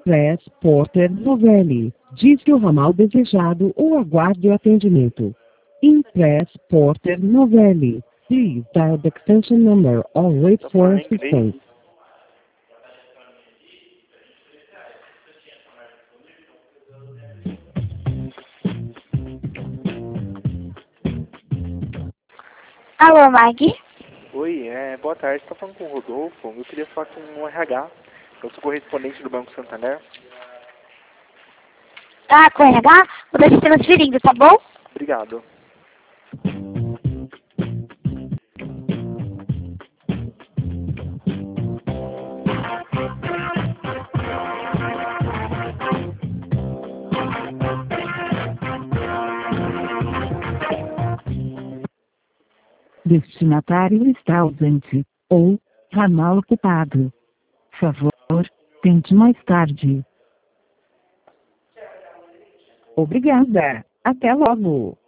Press Porter Novelli. Disque o ramal desejado ou aguarde o atendimento. Impress Porter Novelli. Please dial the extension number or wait for assistance. Alô, Mag? Oi, boa tarde. Estou falando com o Rodolfo. Eu queria falar com o RH. Eu sou correspondente do Banco Santander. Ah, com RH? Vou deixar transferindo, tá bom? Obrigado. Destinatário está ausente, ou, ramal ocupado. Favor, tente mais tarde. Obrigada. Até logo.